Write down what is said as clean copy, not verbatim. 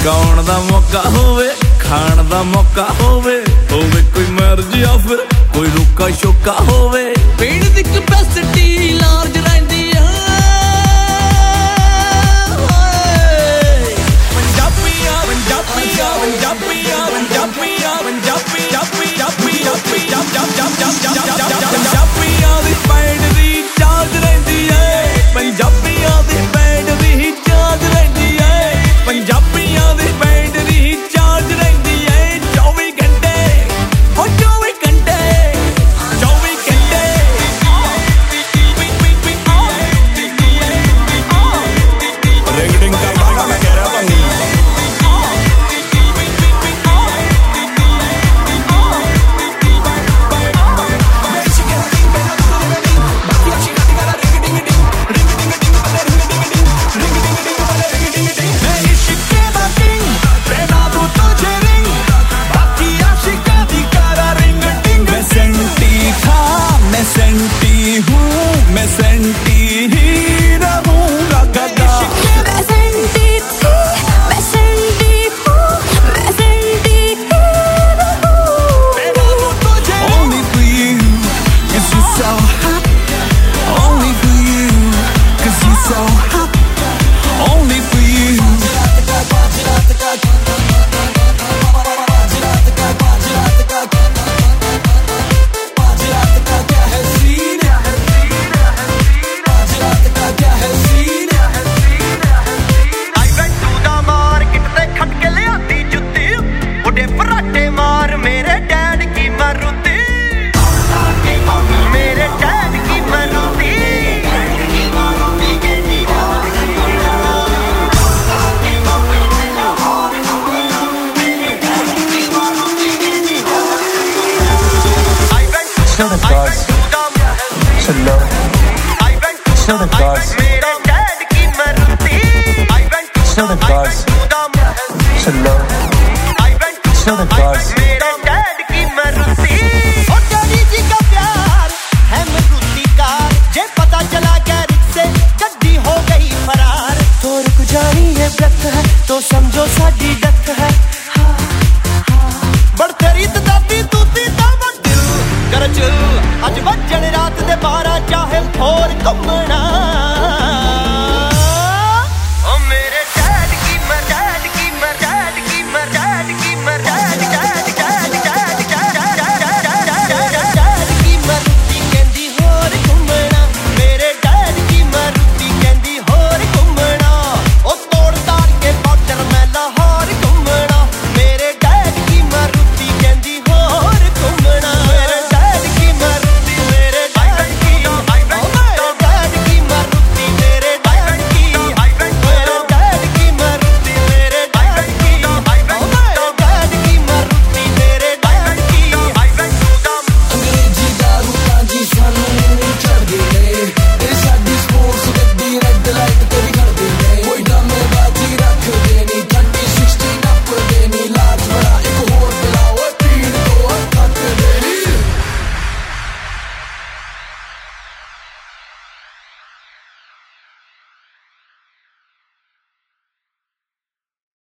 गाउण दा मौका होवे खाण दा मौका होवे कोई मर्जी या फिर कोई रुका शोका होवे पेड़ दी कैपेसिटी लार्ज रहंदी है पंजाबियां पंजाबियां पंजाबियां पंजाबियां पंजाबियां दी बैटरी चार्ज रहंदी है पंजाबियां दी बैटरी चार्ज रहंदी है पंजाबियां दी बैटरी चार्ज रहंदी है 24 घंटे ओ 24 घंटे 24 घंटे रेगडिंग करवाना मैं कह रहा बंगी मैं सेंटी ही रहूंगा गदा मैं सेंटी थी मैं सेंटी हूँ मैं सेंटी ही रहूं Only for you cause you're so hot Only for you cause you're so hot Only for you तो समझो साडी डक है